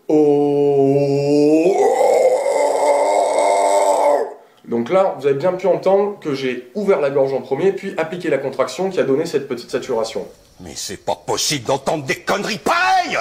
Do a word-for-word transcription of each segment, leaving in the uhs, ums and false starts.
Oh. Donc là, vous avez bien pu entendre que j'ai ouvert la gorge en premier, puis appliqué la contraction qui a donné cette petite saturation. Mais c'est pas possible d'entendre des conneries pareilles!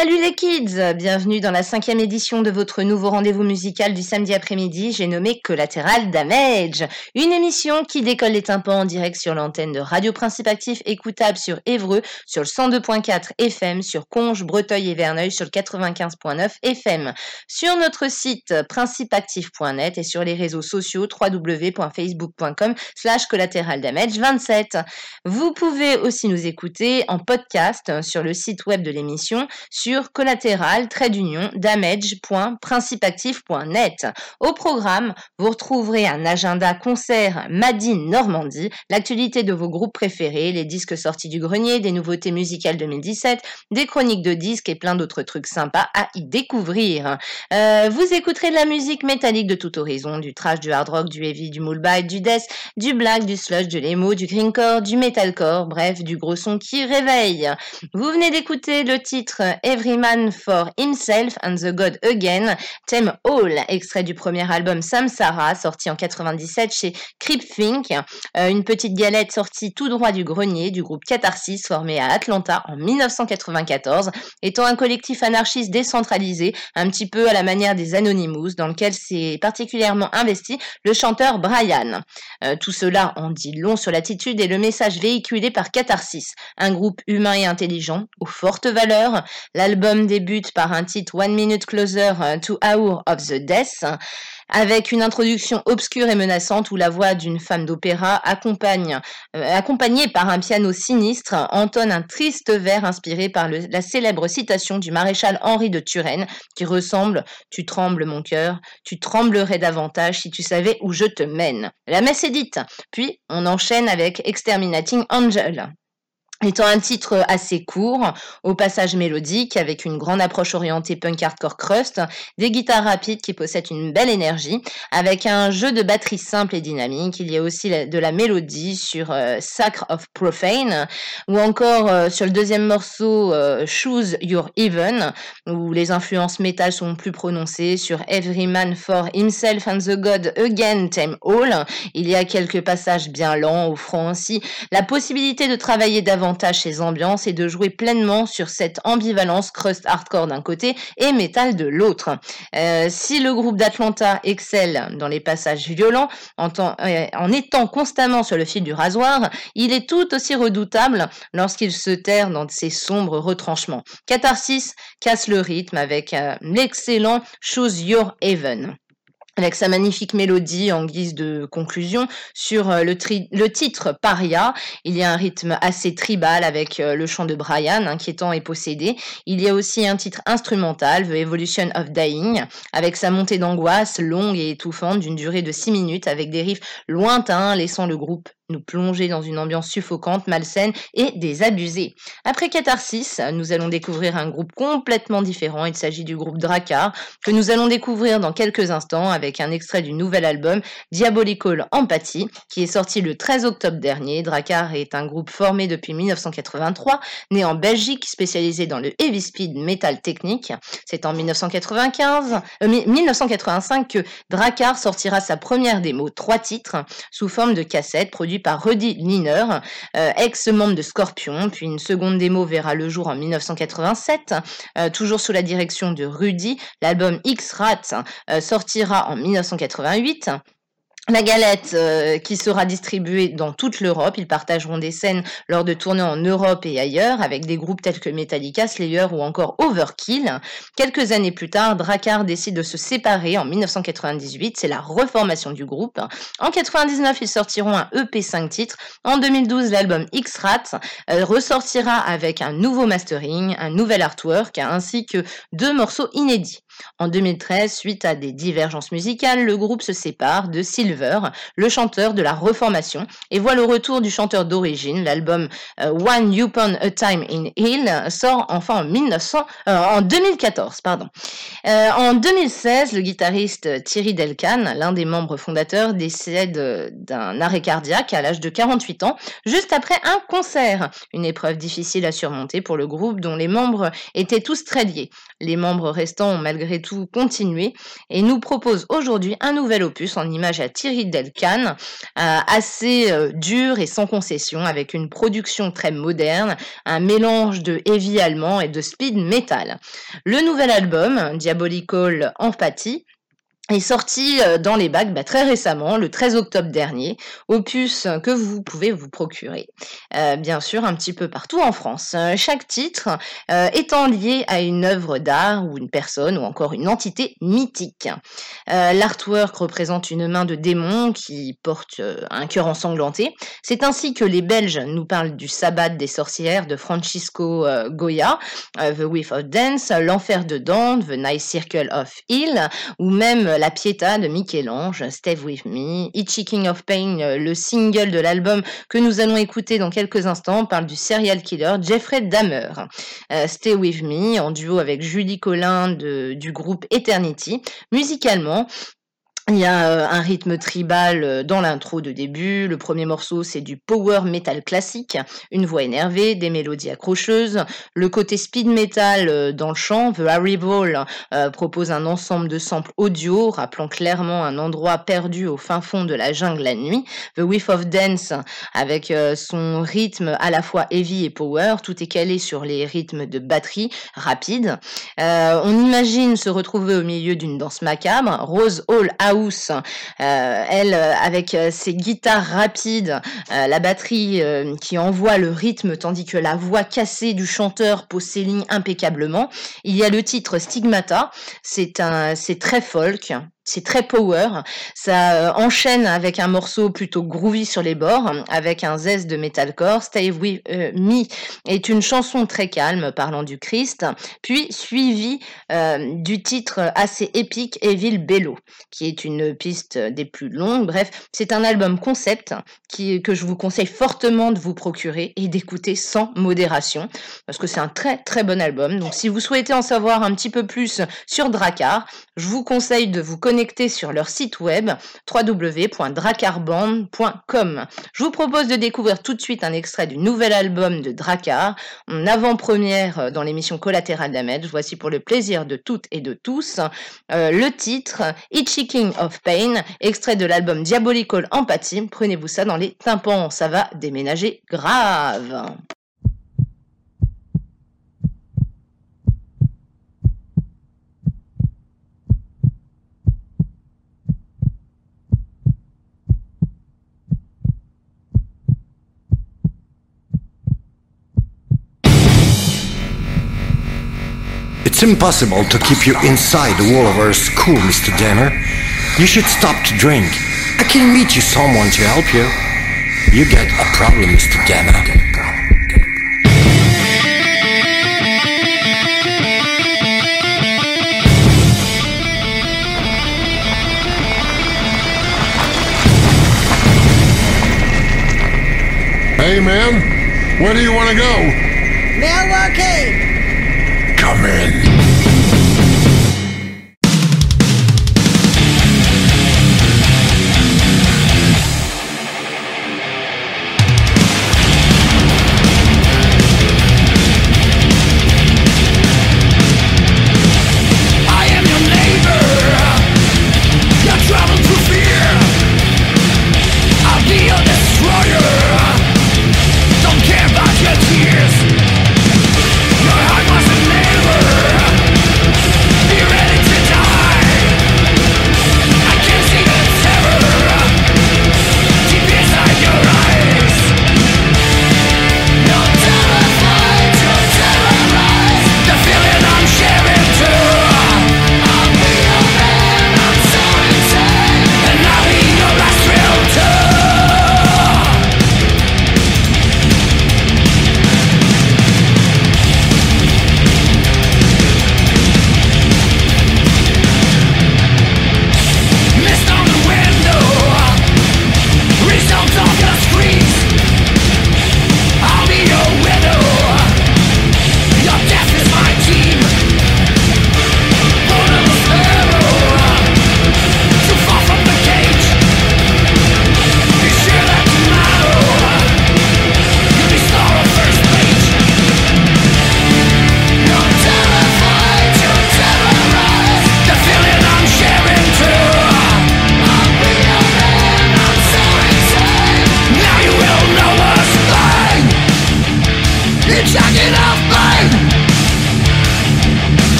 Salut les kids, bienvenue dans la cinquième édition de votre nouveau rendez-vous musical du samedi après-midi, j'ai nommé Collateral Damage, une émission qui décolle les tympans en direct sur l'antenne de Radio Principe Actif, écoutable sur Évreux, sur le cent deux virgule quatre F M, sur Conges, Breteuil et Verneuil, sur le quatre-vingt-quinze virgule neuf F M, sur notre site principeactif point net et sur les réseaux sociaux w w w point facebook point com slash collateral damage vingt-sept. Vous pouvez aussi nous écouter en podcast sur le site web de l'émission sur collatéral damage point principeactif point net. Au programme, vous retrouverez un agenda concert Madine Normandie, l'actualité de vos groupes préférés, les disques sortis du grenier, des nouveautés musicales deux mille dix-sept, des chroniques de disques et plein d'autres trucs sympas à y découvrir. Euh, vous écouterez de la musique métallique de tout horizon, du trash, du hard rock, du heavy, du moolbite, du death, du black, du sludge, de l'emo, du greencore, du metalcore, bref, du gros son qui réveille. Vous venez d'écouter le titre Every Man for Himself and the God Again, Theme All, extrait du premier album Samsara, sorti en quatre-vingt-dix-sept chez Creepthink, euh, une petite galette sortie tout droit du grenier du groupe Catharsis, formé à Atlanta en dix-neuf cent quatre-vingt-quatorze, étant un collectif anarchiste décentralisé, un petit peu à la manière des Anonymous, dans lequel s'est particulièrement investi le chanteur Brian. Euh, tout cela en dit long sur l'attitude et le message véhiculé par Catharsis, un groupe humain et intelligent, aux fortes valeurs. L'album débute par un titre One Minute Closer to Hour of the Death, avec une introduction obscure et menaçante où la voix d'une femme d'opéra accompagne, euh, accompagnée par un piano sinistre entonne un triste vers inspiré par le, la célèbre citation du maréchal Henri de Turenne qui ressemble « Tu trembles mon cœur, tu tremblerais davantage si tu savais où je te mène ». La messe est dite, puis on enchaîne avec Exterminating Angel. Étant un titre assez court, au passage mélodique, avec une grande approche orientée punk hardcore crust, des guitares rapides qui possèdent une belle énergie, avec un jeu de batterie simple et dynamique. Il y a aussi de la mélodie sur euh, Sacre of Profane, ou encore euh, sur le deuxième morceau euh, Choose Your Even, où les influences métal sont plus prononcées, sur Every Man for Himself and the God Again, Theme All. Il y a quelques passages bien lents, offrant ainsi la possibilité de travailler davantage ces ambiances et de jouer pleinement sur cette ambivalence crust hardcore d'un côté et métal de l'autre. Euh, si le groupe d'Atlanta excelle dans les passages violents, en, temps, euh, en étant constamment sur le fil du rasoir, il est tout aussi redoutable lorsqu'il se terre dans ses sombres retranchements. Catharsis casse le rythme avec euh, l'excellent Choose Your Even. Avec sa magnifique mélodie en guise de conclusion sur le, tri- le titre Paria, il y a un rythme assez tribal avec le chant de Brian, inquiétant et possédé. Il y a aussi un titre instrumental, The Evolution of Dying, avec sa montée d'angoisse longue et étouffante d'une durée de six minutes avec des riffs lointains laissant le groupe nous plonger dans une ambiance suffocante, malsaine et désabusée. Après Catharsis, nous allons découvrir un groupe complètement différent. Il s'agit du groupe Drakkar, que nous allons découvrir dans quelques instants avec un extrait du nouvel album Diabolical Empathy, qui est sorti le treize octobre dernier. Drakkar est un groupe formé depuis dix-neuf cent quatre-vingt-trois, né en Belgique, spécialisé dans le heavy speed metal technique. C'est en dix-neuf cent quatre-vingt-quinze, euh, dix-neuf cent quatre-vingt-cinq que Drakkar sortira sa première démo, trois titres, sous forme de cassette, produit par Rudy Liner, euh, ex-membre de Scorpion, puis une seconde démo verra le jour en dix-neuf cent quatre-vingt-sept, euh, toujours sous la direction de Rudy. L'album X-Rat euh, sortira en dix-neuf cent quatre-vingt-huit. La galette euh, qui sera distribuée dans toute l'Europe. Ils partageront des scènes lors de tournées en Europe et ailleurs avec des groupes tels que Metallica, Slayer ou encore Overkill. Quelques années plus tard, Drakkar décide de se séparer en dix-neuf cent quatre-vingt-dix-huit. C'est la reformation du groupe. En quatre-vingt-dix-neuf, ils sortiront un E P cinq titres. En deux mille douze, l'album X-Rat euh, ressortira avec un nouveau mastering, un nouvel artwork ainsi que deux morceaux inédits. En deux mille treize, suite à des divergences musicales, le groupe se sépare de Silver, le chanteur de la reformation, et voit le retour du chanteur d'origine. L'album euh, One Upon a Time in Hell sort enfin en, mille neuf cents, euh, en deux mille quatorze. Pardon. Euh, en deux mille seize, le guitariste Thierry Delcan, l'un des membres fondateurs, décède d'un arrêt cardiaque à l'âge de quarante-huit ans, juste après un concert. Une épreuve difficile à surmonter pour le groupe dont les membres étaient tous très liés. Les membres restants ont malgré malgré tout continuer et nous propose aujourd'hui un nouvel opus en image à Thierry Delcan, euh, assez euh, dur et sans concession, avec une production très moderne, un mélange de heavy allemand et de speed metal. Le nouvel album, Diabolical Empathy, est sorti dans les bacs bah, très récemment, le treize octobre dernier, opus que vous pouvez vous procurer, euh, bien sûr, un petit peu partout en France. Euh, chaque titre euh, étant lié à une œuvre d'art ou une personne ou encore une entité mythique. Euh, l'artwork représente une main de démon qui porte euh, un cœur ensanglanté. C'est ainsi que les Belges nous parlent du sabbat des sorcières de Francisco euh, Goya, euh, The Whiff of Dance, l'enfer de Dante, The Night Circle of Hill, ou même La Pietà de Michel-Ange, Stay With Me, Itchy King of Pain, le single de l'album que nous allons écouter dans quelques instants, parle du serial killer Jeffrey Dahmer. Euh, Stay With Me, en duo avec Julie Collin de, du groupe Eternity. Musicalement, il y a euh, un rythme tribal euh, dans l'intro de début. Le premier morceau, c'est du power metal classique, une voix énervée, des mélodies accrocheuses. Le côté speed metal euh, dans le chant, The Arrival, euh, propose un ensemble de samples audio, rappelant clairement un endroit perdu au fin fond de la jungle la nuit. The Whiff of Dance, avec euh, son rythme à la fois heavy et power, tout est calé sur les rythmes de batterie rapide. Euh, on imagine se retrouver au milieu d'une danse macabre. Rose Hall House, Euh, elle, avec euh, ses guitares rapides, euh, la batterie euh, qui envoie le rythme, tandis que la voix cassée du chanteur pose ses lignes impeccablement. Il y a le titre Stigmata, c'est un, c'est très folk. C'est très power, ça euh, enchaîne avec un morceau plutôt groovy sur les bords, avec un zeste de metalcore. Stay With euh, Me est une chanson très calme parlant du Christ, puis suivi euh, du titre assez épique Evil Bello, qui est une piste des plus longues. Bref, c'est un album concept qui, que je vous conseille fortement de vous procurer et d'écouter sans modération, parce que c'est un très très bon album. Donc si vous souhaitez en savoir un petit peu plus sur Drakkar, je vous conseille de vous connecter sur leur site web w w w point drakarband point com. Je vous propose de découvrir tout de suite un extrait du nouvel album de Drakkar, en avant-première dans l'émission Collateral Damage. Voici pour le plaisir de toutes et de tous euh, le titre Itchy King of Pain, extrait de l'album Diabolical Empathy. Prenez-vous ça dans les tympans, ça va déménager grave. It's impossible to keep you inside the wall of our school, Mister Dahmer. You should stop to drink. I can meet you someone to help you. You get a problem, Mister Dahmer. Hey, man, where do you want to go? Milwaukee! Come in. Don't care about your tears. Your heart was a neighbor.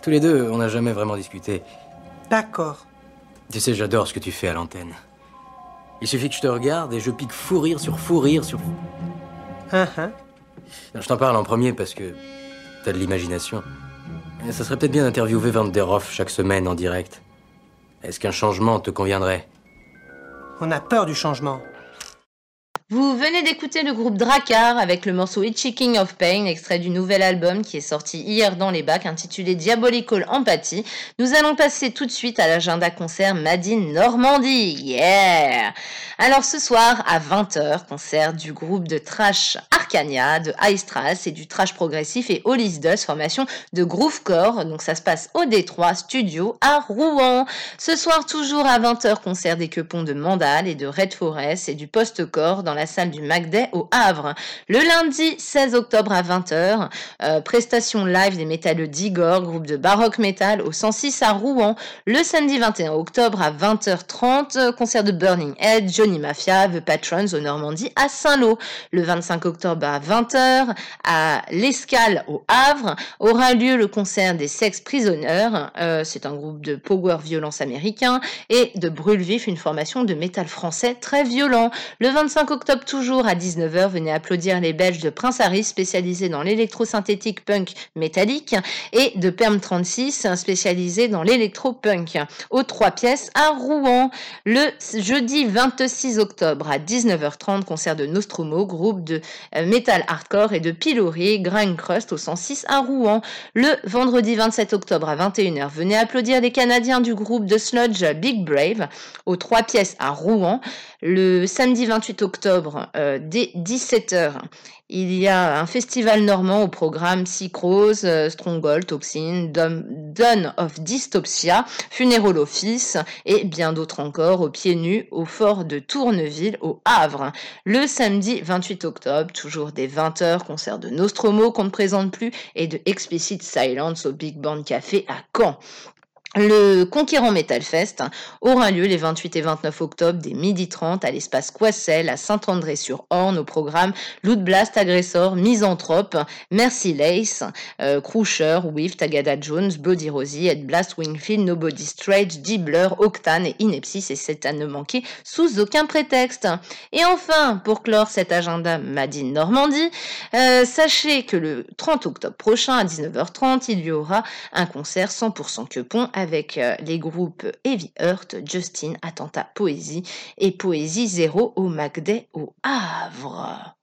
Tous les deux, on n'a jamais vraiment discuté. D'accord. Tu sais, j'adore ce que tu fais à l'antenne. Il suffit que je te regarde et je pique fou rire sur fou rire sur... Uh-huh. Je t'en parle en premier parce que t'as de l'imagination. Et ça serait peut-être bien d'interviewer Van der Hoff chaque semaine en direct. Est-ce qu'un changement te conviendrait? On a peur du changement. Vous venez d'écouter le groupe Drakkar avec le morceau Itchy King of Pain, extrait du nouvel album qui est sorti hier dans les bacs, intitulé Diabolical Empathy. Nous allons passer tout de suite à l'agenda concert Made in Normandie. Yeah! Alors ce soir, à vingt heures, concert du groupe de trash Arcania, de Aistras et du trash progressif et Hollis Dust, formation de Groovecore. Donc ça se passe au D trois Studio à Rouen. Ce soir, toujours à vingt heures, concert des Quepons de Mandal et de Red Forest et du Post-Core dans la salle du Macday au Havre. Le lundi seize octobre à vingt heures, euh, prestation live des métalleux d'Igor, groupe de baroque metal au cent six à Rouen. Le samedi vingt et un octobre à vingt heures trente, concert de Burning Head, Johnny Mafia, The Patrons au Normandie à Saint-Lô. Le vingt-cinq octobre à vingt heures, à l'Escale au Havre, aura lieu le concert des Sex Prisoners. Euh, c'est un groupe de power violence américain, et de Brûle Vif, une formation de métal français très violent. Le vingt-cinq octobre toujours à dix-neuf heures, venez applaudir les Belges de Prince Harris, spécialisés dans l'électro-synthétique punk métallique, et de Perm trente-six, spécialisé dans l'électro-punk. Aux trois pièces à Rouen. Le jeudi vingt-six octobre à dix-neuf heures trente, concert de Nostromo, groupe de metal hardcore, et de Pillory, Grind Crust au cent six à Rouen. Le vendredi vingt-sept octobre à vingt et une heures, venez applaudir les Canadiens du groupe de sludge Big Brave aux trois pièces à Rouen. Le samedi vingt-huit octobre, euh, dès dix-sept heures, il y a un festival normand au programme Psychrose, euh, Stronghold, Toxin, Dawn of Dystopia, Funeral Office et bien d'autres encore au pied nu au fort de Tourneville au Havre. Le samedi vingt-huit octobre, toujours dès vingt heures, concert de Nostromo qu'on ne présente plus et de Explicit Silence au Big Band Café à Caen. Le Conquérant Metal Fest aura lieu les vingt-huit et vingt-neuf octobre dès midi trente à l'espace Coissel à Saint-André-sur-Orne au programme Loot Blast, Agressor, Misanthrope, Mercy Lace, euh, Crusher, Whiff, Tagada Jones, Bloody Rosie, Ed Blast, Wingfield, Nobody Straight, D-Blur, Octane et Inepsis, et c'est à ne manquer sous aucun prétexte. Et enfin, pour clore cet agenda Made in Normandie, euh, sachez que le trente octobre prochain à dix-neuf heures trente, il y aura un concert cent pour cent Quepon avec euh, les groupes Heavy Earth, Justin, Attentat Poésie et Poésie Zéro au Macday au Havre.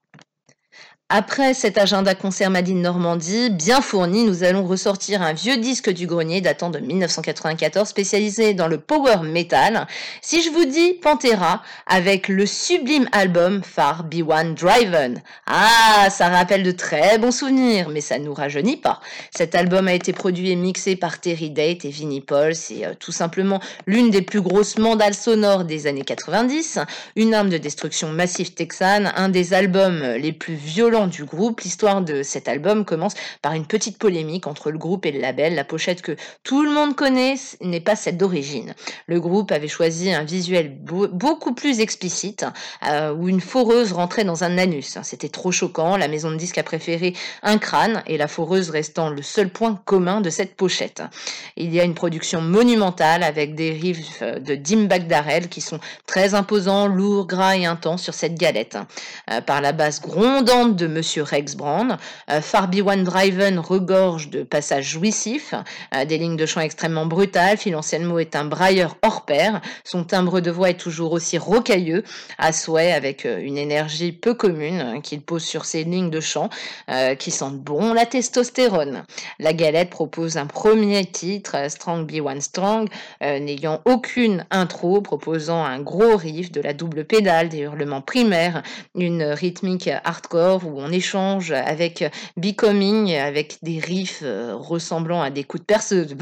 Après cet agenda concert Made in Normandie bien fourni, nous allons ressortir un vieux disque du grenier datant de dix-neuf cent quatre-vingt-quatorze, spécialisé dans le power metal. Si je vous dis Pantera, avec le sublime album Far Beyond Driven. Ah, ça rappelle de très bons souvenirs, mais ça ne nous rajeunit pas. Cet album a été produit et mixé par Terry Date et Vinnie Paul. C'est euh, tout simplement l'une des plus grosses mandales sonores des années quatre-vingt-dix, une arme de destruction massive texane, un des albums les plus violents du groupe. L'histoire de cet album commence par une petite polémique entre le groupe et le label. La pochette que tout le monde connaît n'est pas celle d'origine. Le groupe avait choisi un visuel beau, beaucoup plus explicite, euh, où une foreuse rentrait dans un anus. C'était trop choquant. La maison de disques a préféré un crâne, et la foreuse restant le seul point commun de cette pochette. Il y a une production monumentale avec des riffs de Dimebag Darrell qui sont très imposants, lourds, gras et intenses sur cette galette. Euh, par la basse grondante de Monsieur Rex Brand, euh, Far Beyond Driven regorge de passages jouissifs, euh, des lignes de chant extrêmement brutales. Phil Anselmo est un brailleur hors pair. Son timbre de voix est toujours aussi rocailleux, à souhait, avec euh, une énergie peu commune euh, qu'il pose sur ses lignes de chant, euh, qui sentent bon la testostérone. La galette propose un premier titre, euh, Strong Be One Strong, euh, n'ayant aucune intro, proposant un gros riff, de la double pédale, des hurlements primaires, une rythmique hardcore où on échange avec Becoming, avec des riffs euh, ressemblant à des coups de perceuse,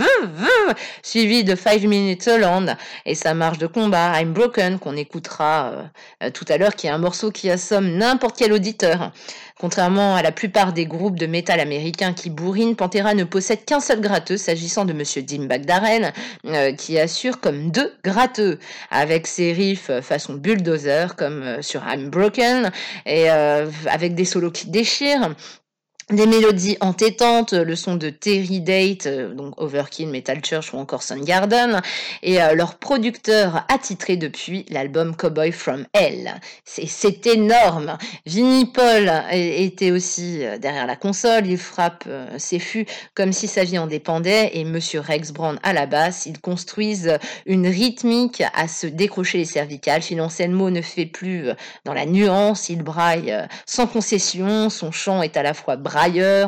suivi de Five Minutes Holland et sa marche de combat I'm Broken qu'on écoutera euh, euh, tout à l'heure, qui est un morceau qui assomme n'importe quel auditeur. Contrairement à la plupart des groupes de métal américains qui bourrinent, Pantera ne possède qu'un seul gratteux, s'agissant de Monsieur Dimebag Darrell, euh, qui assure comme deux gratteux, avec ses riffs façon bulldozer, comme euh, sur I'm Broken, et euh, avec des solos qui déchirent. Des mélodies entêtantes, le son de Terry Date, euh, donc Overkill, Metal Church ou encore Soundgarden, et euh, leur producteur attitré depuis l'album Cowboy from Hell. C'est, c'est énorme. Vinnie Paul était aussi derrière la console, il frappe euh, ses fûts comme si sa vie en dépendait, et Monsieur Rex Brown à la basse, ils construisent une rythmique à se décrocher les cervicales. Phil Anselmo ne fait plus dans la nuance, il braille sans concession, son chant est à la fois brailleur,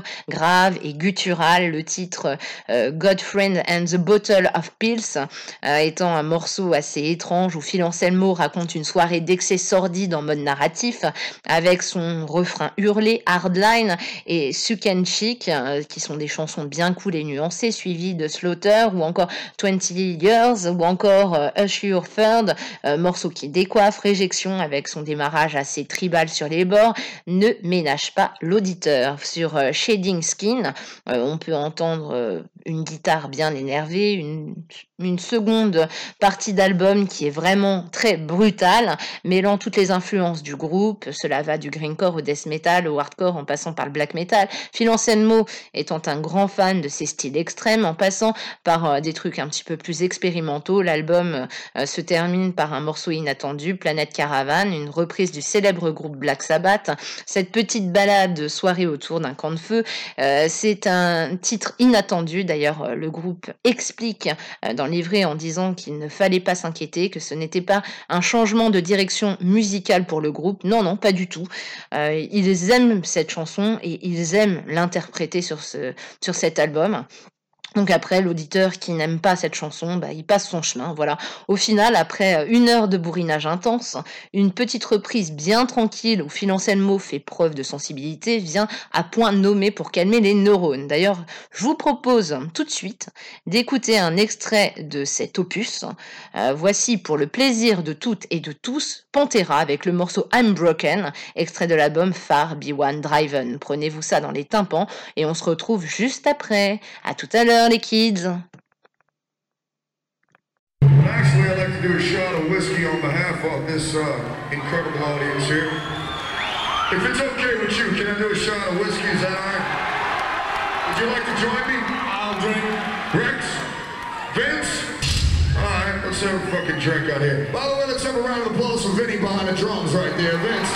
grave et guttural. Le titre euh, Godfriend and the Bottle of Pills euh, étant un morceau assez étrange où Phil Anselmo raconte une soirée d'excès sordide en mode narratif avec son refrain hurlé Hardline et Suck and Chic euh, qui sont des chansons bien cool et nuancées, suivies de Slaughter ou encore twenty Years ou encore euh, Hush Your Third, euh, morceau qui décoiffe. Réjection avec son démarrage assez tribal sur les bords ne ménage pas l'auditeur. Sur euh, Shading Skin, euh, on peut entendre euh, une guitare bien énervée, une, une seconde partie d'album qui est vraiment très brutale, mêlant toutes les influences du groupe. Cela va du grindcore au death metal, au hardcore, en passant par le black metal. Phil Anselmo étant un grand fan de ces styles extrêmes, en passant par euh, des trucs un petit peu plus expérimentaux. L'album euh, se termine par un morceau inattendu, Planet Caravan, une reprise du célèbre groupe Black Sabbath. Cette petite balade de soirée autour d'un camp de feu, euh, c'est un titre inattendu. D'ailleurs, euh, le groupe explique euh, dans le livret en disant qu'il ne fallait pas s'inquiéter, que ce n'était pas un changement de direction musicale pour le groupe. Non, non, pas du tout. Euh, ils aiment cette chanson et ils aiment l'interpréter sur ce, sur cet album. Donc après, l'auditeur qui n'aime pas cette chanson, bah, il passe son chemin, voilà. Au final, après une heure de bourrinage intense, une petite reprise bien tranquille où Phil Anselmo fait preuve de sensibilité vient à point nommé pour calmer les neurones. D'ailleurs, je vous propose tout de suite d'écouter un extrait de cet opus. Euh, voici, pour le plaisir de toutes et de tous, Pantera avec le morceau I'm Broken, extrait de l'album Far Be One Driven. Prenez-vous ça dans les tympans et on se retrouve juste après. À tout à l'heure, les kids. Actually, I'd like to do a shot of whiskey on behalf of this uh, incredible audience here. If it's okay with you, can I do a shot of whiskey? Is that all right? Would you like to join me? I'll drink. Rex? Vince? All right, let's have a fucking drink out here. By the way, let's have a round of applause for Vinny behind the drums right there. Vince.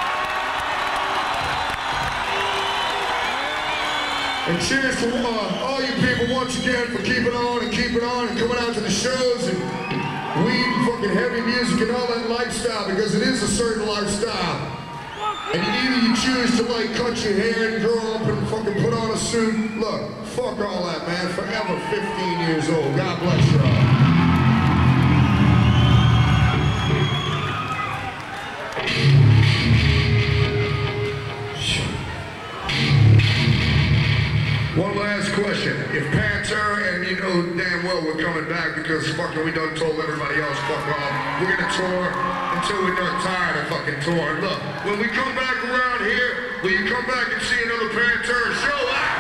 And cheers to uh, all you people once again for keeping on and keeping on and coming out to the shows and weed and fucking heavy music and all that lifestyle, because it is a certain lifestyle. And either you choose to like cut your hair and grow up and fucking put on a suit. Look, fuck all that, man. Forever fifteen years old. God bless you all. One last question. If Pantera, and you know damn well we're coming back because fucking we done told everybody else fuck off, we're gonna tour until we're done tired of fucking touring. Look, when we come back around here, will you come back and see another Pantera show?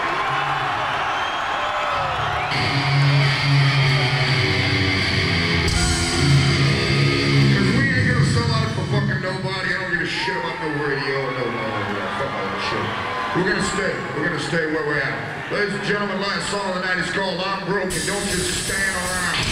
Because we ain't gonna sell out for fucking nobody. I don't give a shit about no radio or no no, fuck all that shit. We're gonna stay. We're gonna stay where we're at. Ladies and gentlemen, last song of the night is called I'm Broken. Don't just stand around.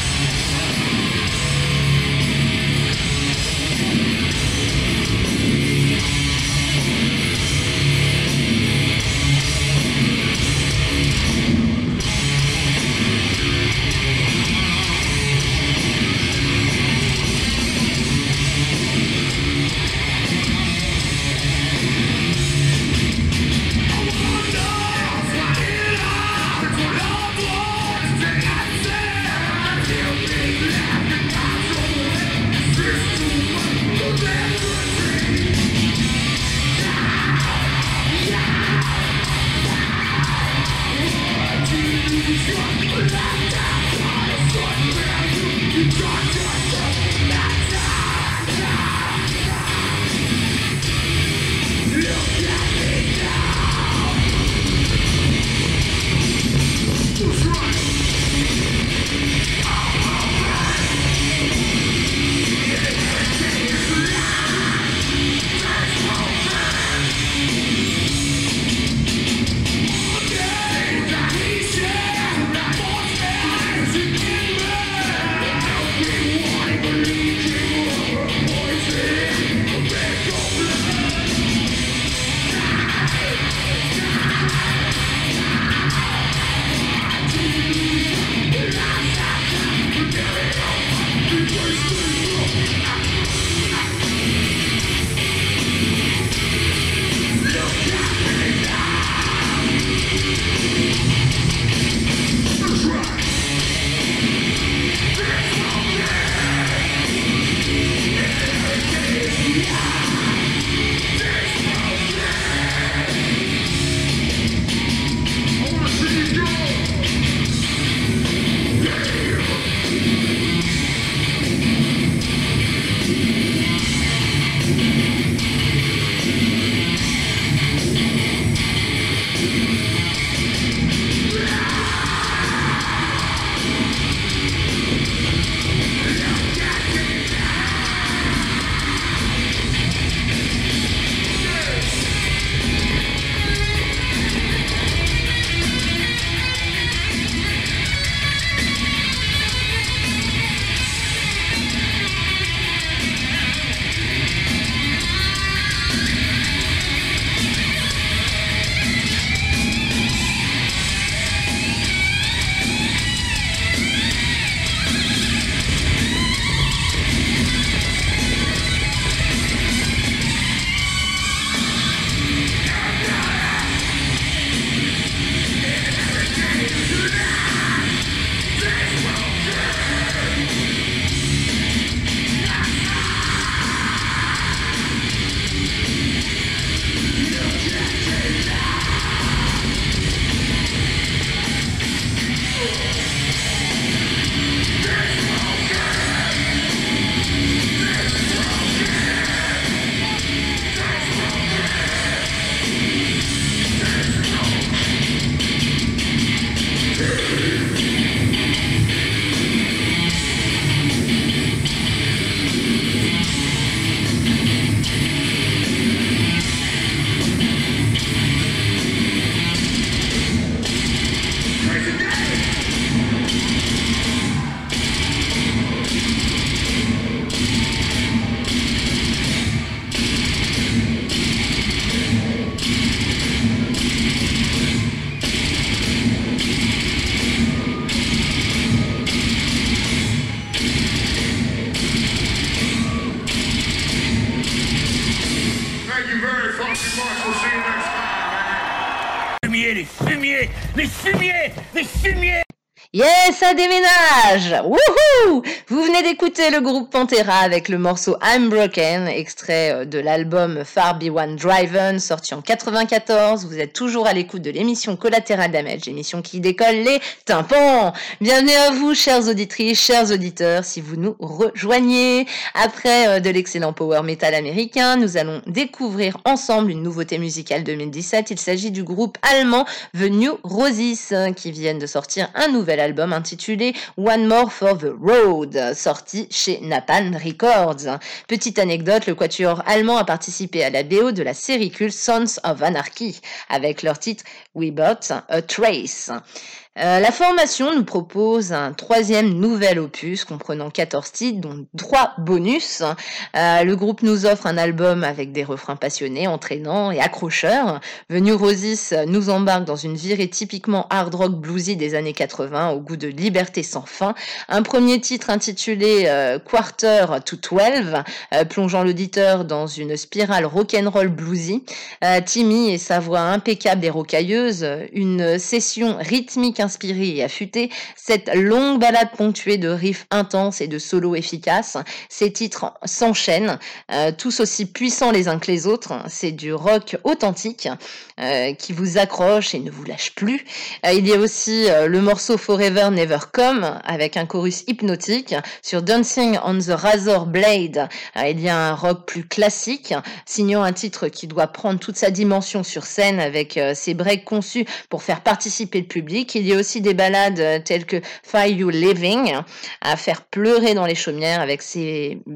fumiers, les fumiers, les fumiers. Yes, ça déménage! Wouhou! Vous venez d'écouter le groupe Pantera avec le morceau I'm Broken, extrait de l'album Far Beyond Driven, sorti en quatre-vingt-quatorze. Vous êtes toujours à l'écoute de l'émission Collateral Damage, l'émission qui décolle les tympans. Bienvenue à vous, chères auditrices, chers auditeurs, si vous nous rejoignez. Après de l'excellent power metal américain, nous allons découvrir ensemble une nouveauté musicale deux mille dix-sept. Il s'agit du groupe allemand The New Roses, qui viennent de sortir un nouvel album intitulé One More for the Road, sorti chez Napalm Records. Petite anecdote, le quatuor allemand a participé à la B O de la série culte Sons of Anarchy, avec leur titre We Bought a Trace. Euh, la formation nous propose un troisième nouvel opus comprenant quatorze titres, dont trois bonus. Euh, le groupe nous offre un album avec des refrains passionnés, entraînants et accrocheurs. The New Roses nous embarque dans une virée typiquement hard rock bluesy des années quatre-vingts, au goût de liberté sans fin. Un premier titre intitulé euh, Quarter to Twelve, euh, plongeant l'auditeur dans une spirale rock'n'roll bluesy. Euh, Timmy et sa voix impeccable et rocailleuse, une session rythmique inspirée et affûtée, cette longue balade ponctuée de riffs intenses et de solos efficaces. Ces titres s'enchaînent, euh, tous aussi puissants les uns que les autres. C'est du rock authentique euh, qui vous accroche et ne vous lâche plus. Euh, il y a aussi euh, le morceau Forever Never Come avec un chorus hypnotique. Sur Dancing on the Razor Blade, euh, il y a un rock plus classique, signant un titre qui doit prendre toute sa dimension sur scène avec euh, ses breaks conçus pour faire participer le public. Il y a aussi des ballades telles que Fire You Living, à faire pleurer dans les chaumières avec ses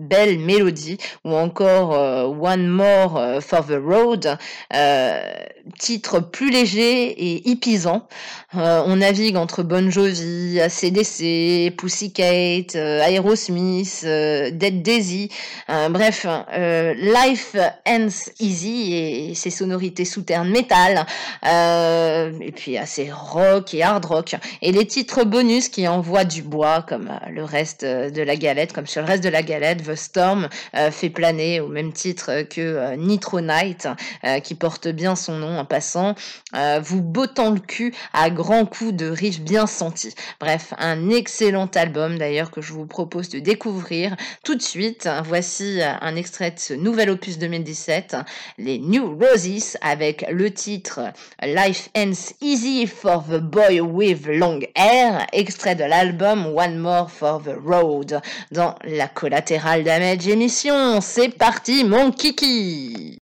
belle mélodie, ou encore euh, One More euh, for the Road, euh, titre plus léger et hippisant. Euh, on navigue entre Bon Jovi, A C D C, Pussycat, euh, Aerosmith, euh, Dead Daisy, euh, bref, euh, Life Ends Easy et ses sonorités souterraines métal, euh, et puis assez rock et hard rock, et les titres bonus qui envoient du bois comme euh, le reste de la galette, comme sur le reste de la galette. The Storm euh, fait planer au même titre que euh, Nitro Night, euh, qui porte bien son nom en passant, euh, vous bottant le cul à grands coups de riffs bien sentis. Bref, un excellent album d'ailleurs que je vous propose de découvrir tout de suite. Voici un extrait de ce nouvel opus deux mille dix-sept, les New Roses, avec le titre Life Ends Easy for the Boy with Long Hair, extrait de l'album One More for the Road, dans la Collateral Damage émission. C'est parti mon kiki!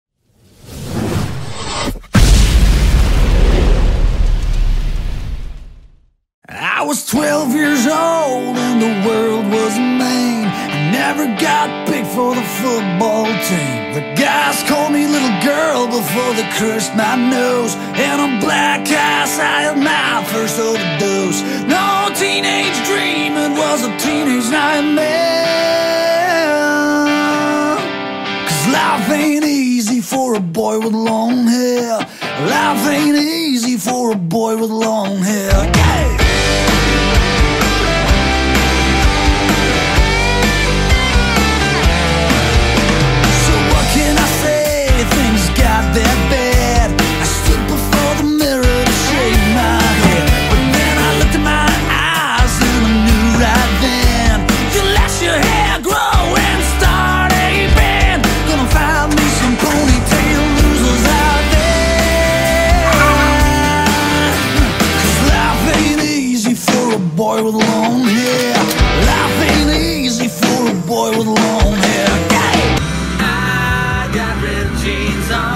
I was twelve years old and the world was a Maine. I never got picked for the football team. The guys called me little girl before they crushed my nose. And on black ice I had my first overdose. No teenage dream, it was a teenage nightmare. Cause life ain't easy for a boy with long hair. Life ain't easy for a boy with long hair. Yeah! Things got that bad. I stood before the mirror to shave my head, but then I looked at my eyes and I knew right then, you let your hair grow and start a band. Gonna find me some ponytail losers out there. Cause life ain't easy for a boy with long hair. Life ain't easy for a boy with long hair. Jeans on.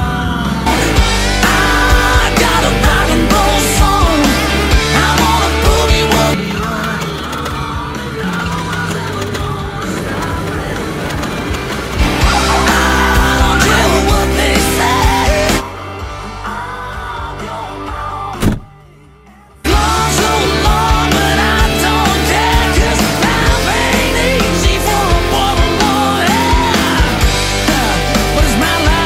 I got a rock and roll song. I'm on a boogie woogie. I don't care what they say. Long so long, but I don't care. Cause life ain't easy for a boy with long hair. But it's my life.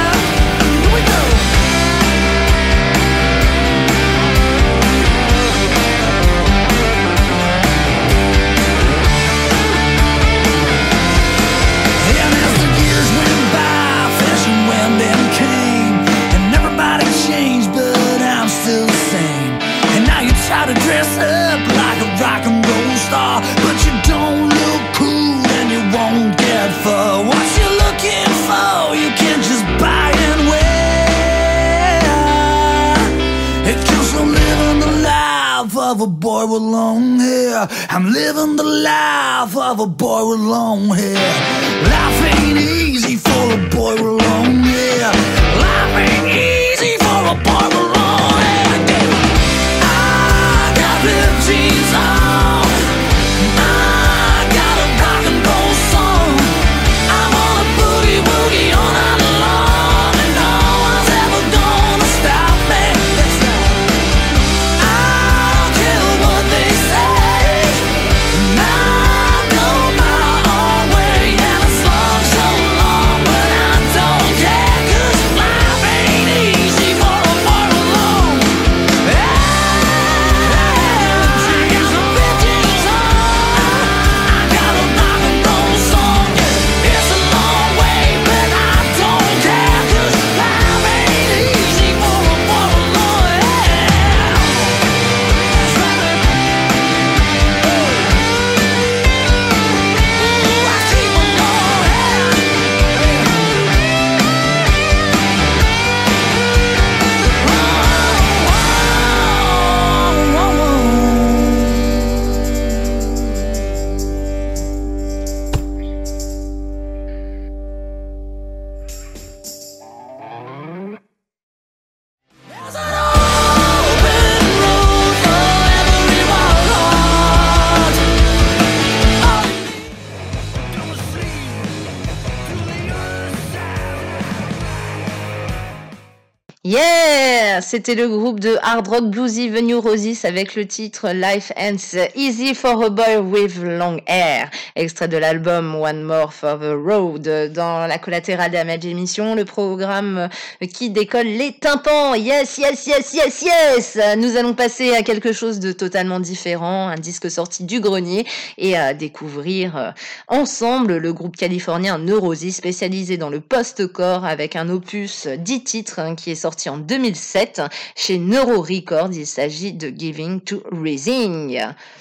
Try to dress up like a rock and roll star, but you don't look cool and you won't get far. What you looking for, you can't just buy and wear. It comes from living the life of a boy with long hair. I'm living the life of a boy with long hair. Life ain't easy for a boy with long hair. Life ain't easy for a boy with long hair. Jeans on. I got a rock and roll song. I'm on a boogie woogie all night long, and no one's ever gonna stop me. I don't care what they say. I go my own way, and it's long so long, but I don't care. Cause life ain't easy for a boy with Yeah! C'était le groupe de hard rock bluesy The Neurosis avec le titre Life Ends Easy for a Boy with Long Hair, extrait de l'album One More for the Road. Dans la collatérale de la Damage émission, le programme qui décolle les tympans. Yes, yes, yes, yes, yes! Nous allons passer à quelque chose de totalement différent, un disque sorti du grenier, et à découvrir ensemble le groupe californien Neurosis, spécialisé dans le post-core avec un opus dix titres hein, qui est sorti en deux mille sept chez Neuro Records. Il s'agit de Giving to Rising.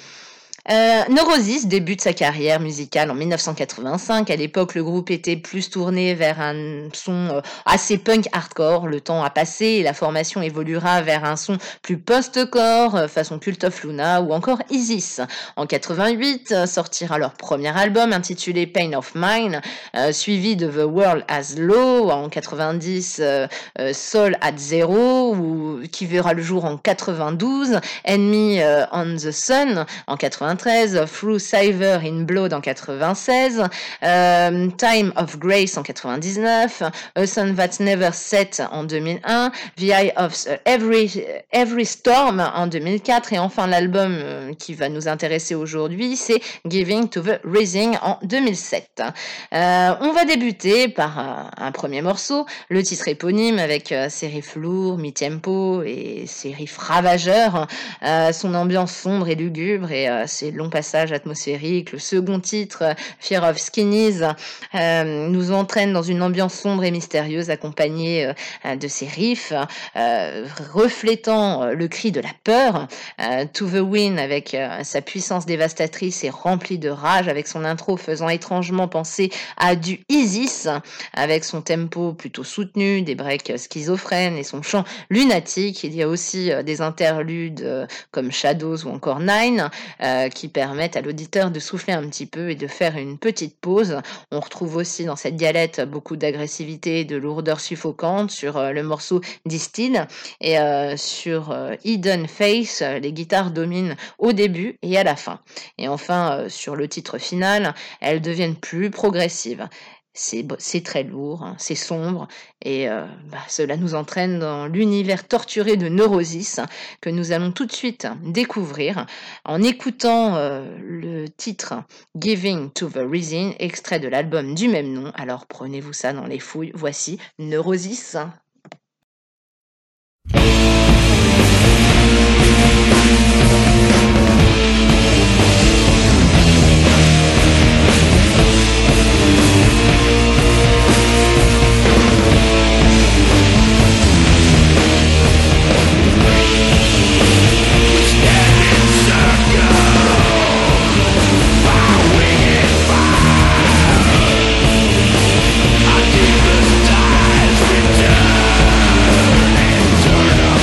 Euh, Neurosis débute sa carrière musicale en dix-neuf cent quatre-vingt-cinq. À l'époque, le groupe était plus tourné vers un son euh, assez punk hardcore. Le temps a passé et la formation évoluera vers un son plus post-core, euh, façon Cult of Luna ou encore Isis. En quatre-vingt-huit, euh, sortira leur premier album intitulé Pain of Mind, euh, suivi de The World Has Low. En quatre-vingt-dix, euh, euh, Soul at Zero, ou, qui verra le jour en quatre-vingt-douze. Enemy euh, on the Sun en quatre-vingt-treize. Through Cyber in Blood en quatre-vingt-seize, euh, Time of Grace en quatre-vingt-dix-neuf, A Sun That Never Set en deux mille un, The Eye of Every, Every Storm en deux mille quatre, et enfin l'album euh, qui va nous intéresser aujourd'hui, c'est Giving to the Rising en deux mille sept. Euh, on va débuter par euh, un premier morceau, le titre éponyme avec euh, ses riffs lourds, mi-tempo et ses riffs ravageurs, euh, son ambiance sombre et lugubre et euh, ses longs passages atmosphériques. Le second titre, Fear of Skinnies, euh, nous entraîne dans une ambiance sombre et mystérieuse accompagnée euh, de ses riffs euh, reflétant le cri de la peur. Euh, To the Wind avec euh, sa puissance dévastatrice et remplie de rage, avec son intro faisant étrangement penser à du Isis, avec son tempo plutôt soutenu, des breaks schizophrènes et son chant lunatique. Il y a aussi euh, des interludes euh, comme Shadows ou encore Nine euh, qui permettent à l'auditeur de souffler un petit peu et de faire une petite pause. On retrouve aussi dans cette galette beaucoup d'agressivité et de lourdeur suffocante sur euh, le morceau Distill, et euh, sur euh, Hidden Face, euh, les guitares dominent au début et à la fin. Et enfin, euh, sur le titre final, elles deviennent plus progressives. C'est, c'est très lourd, hein, c'est sombre, et euh, bah, cela nous entraîne dans l'univers torturé de Neurosis que nous allons tout de suite découvrir en écoutant euh, le titre Giving to the Rising, extrait de l'album du même nom. Alors prenez-vous ça dans les fouilles, voici Neurosis. Turn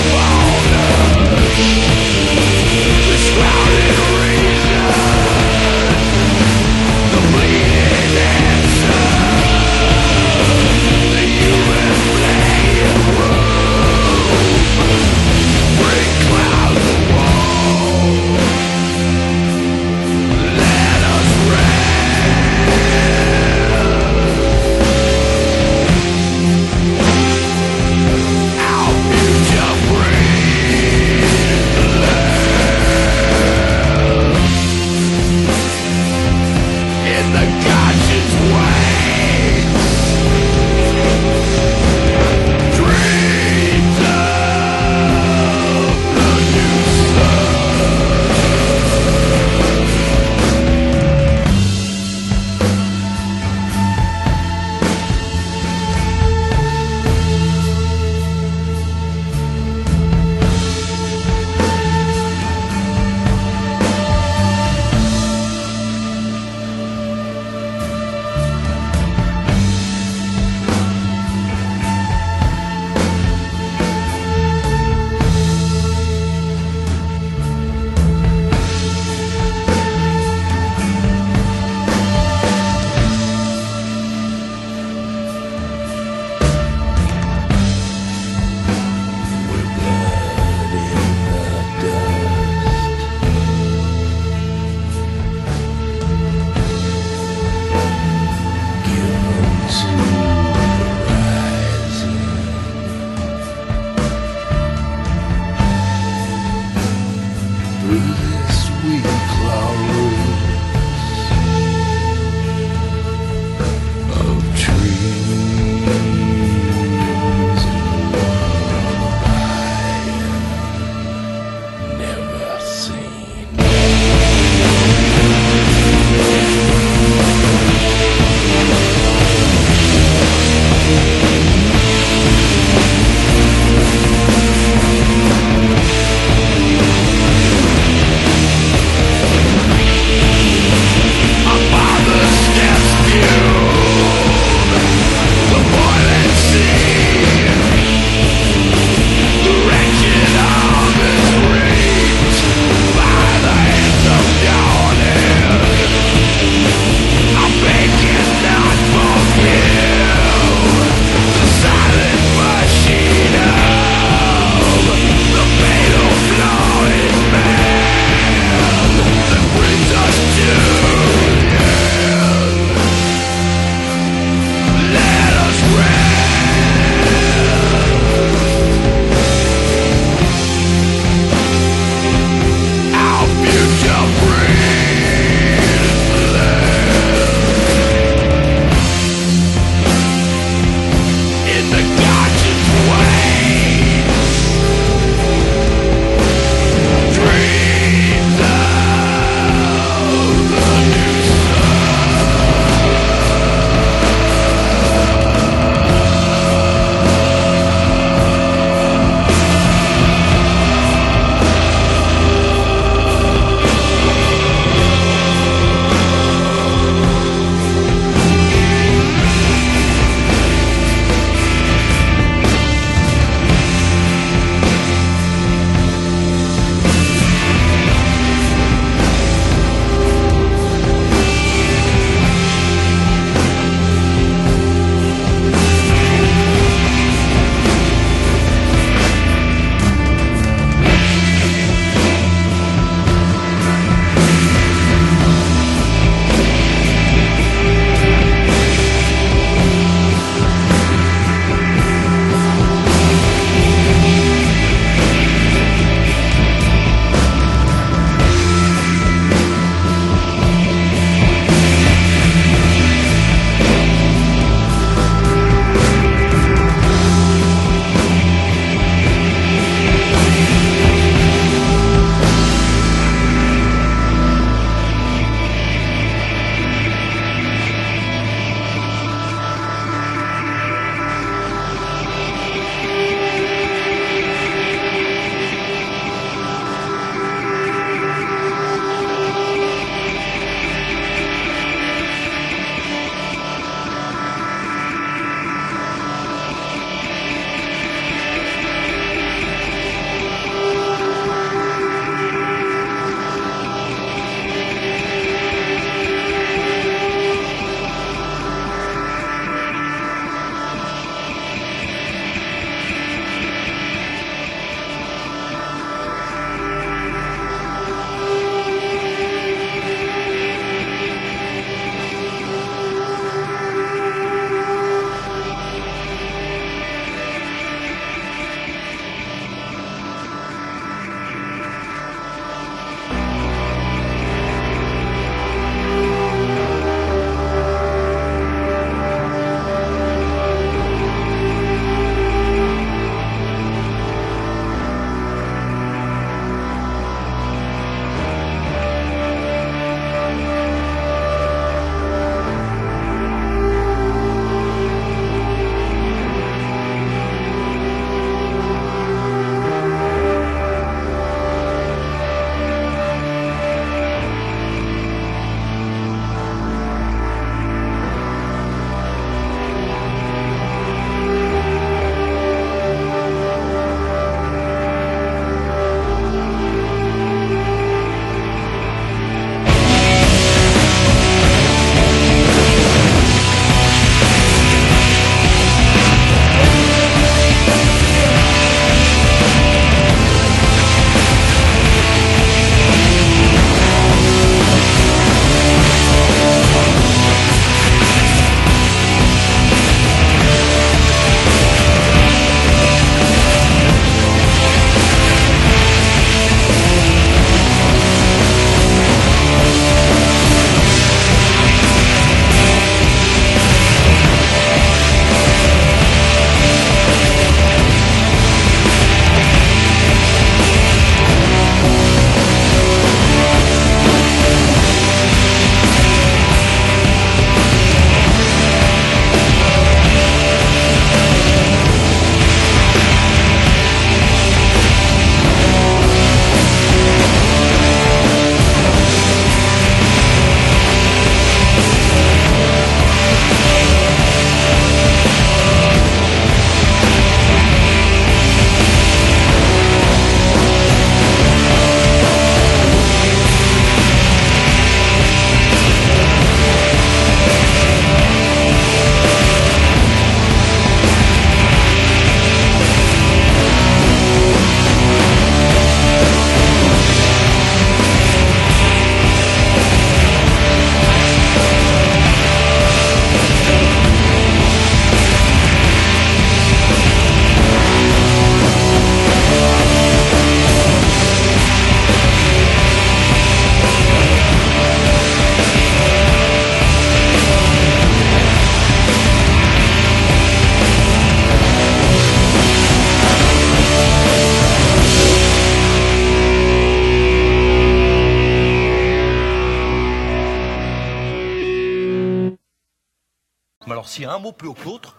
Mais alors, s'il y a un mot plus haut que l'autre,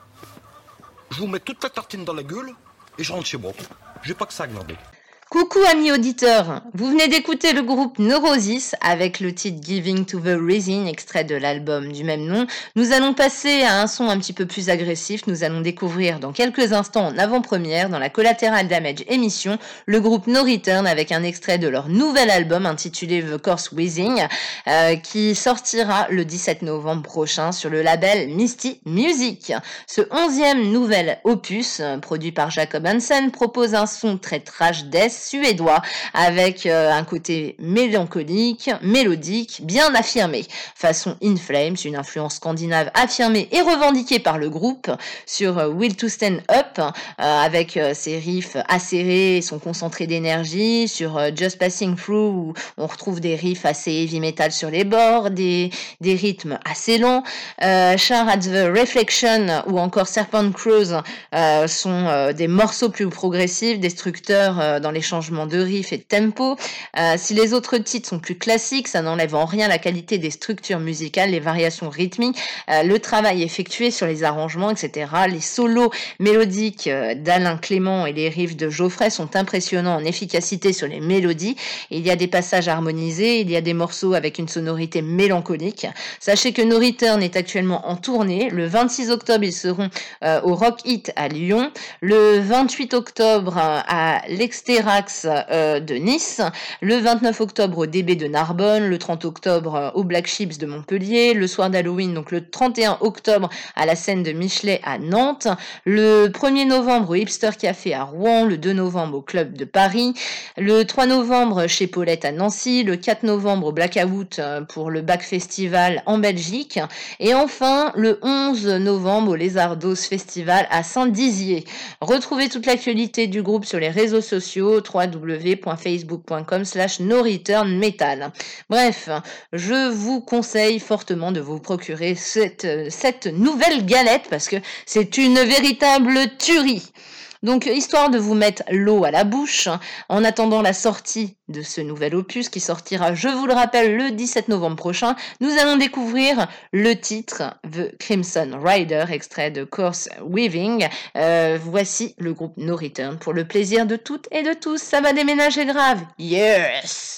je vous mets toute la tartine dans la gueule et je rentre chez moi. J'ai pas que ça à gnander. Coucou amis auditeurs, vous venez d'écouter le groupe Neurosis avec le titre Giving to the Reason, extrait de l'album du même nom. Nous allons passer à un son un petit peu plus agressif. Nous allons découvrir dans quelques instants en avant-première, dans la Collateral Damage émission, le groupe No Return avec un extrait de leur nouvel album intitulé The Course Within, euh, qui sortira le dix-sept novembre prochain sur le label Misty Music. Ce onzième nouvel opus, euh, produit par Jacob Hansen, propose un son très trash death suédois avec euh, un côté mélancolique, mélodique, bien affirmé. Façon In Flames, une influence scandinave affirmée et revendiquée par le groupe sur euh, Will to Stand Up, euh, avec euh, ses riffs acérés et son concentré d'énergie, sur euh, Just Passing Through où on retrouve des riffs assez heavy metal sur les bords, des, des rythmes assez lents. Euh, Char at the Reflection ou encore Serpent Cruise euh, sont euh, des morceaux plus progressifs, destructeurs euh, dans les changements de riff et de tempo. Euh, si les autres titres sont plus classiques, ça n'enlève en rien la qualité des structures musicales, les variations rythmiques, euh, le travail effectué sur les arrangements, et cetera. Les solos mélodiques euh, d'Alain Clément et les riffs de Geoffrey sont impressionnants en efficacité sur les mélodies. Il y a des passages harmonisés, il y a des morceaux avec une sonorité mélancolique. Sachez que No Return est actuellement en tournée. Le vingt-six octobre, ils seront euh, au Rock Hit à Lyon. Le vingt-huit octobre à l'Exterax euh, de Nice, le vingt-neuf octobre au D B de Narbonne, le trente octobre euh, au Black Sheeps de Montpellier, le soir d'Halloween, donc le trente et un octobre à la scène de Michelet à Nantes, le premier novembre au Hipster Café à Rouen, le deux novembre au Club de Paris, le trois novembre chez Paulette à Nancy, le quatre novembre au Blackout euh, pour le Back Festival en Belgique, et enfin le onze novembre au Lézardos Festival à Saint-Dizier. Retrouvez toute l'actualité du groupe sur les réseaux sociaux w w w point facebook point com slash no return metal. Bref, je vous conseille fortement de vous procurer cette, cette nouvelle galette parce que c'est une véritable tuerie. Donc, histoire de vous mettre l'eau à la bouche, en attendant la sortie de ce nouvel opus qui sortira, je vous le rappelle, le dix-sept novembre prochain, nous allons découvrir le titre The Crimson Rider, extrait de Course Weaving. Euh, voici le groupe No Return pour le plaisir de toutes et de tous. Ça va déménager grave. Yes!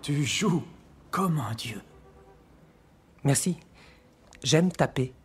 Tu joues comme un dieu. Merci. J'aime taper.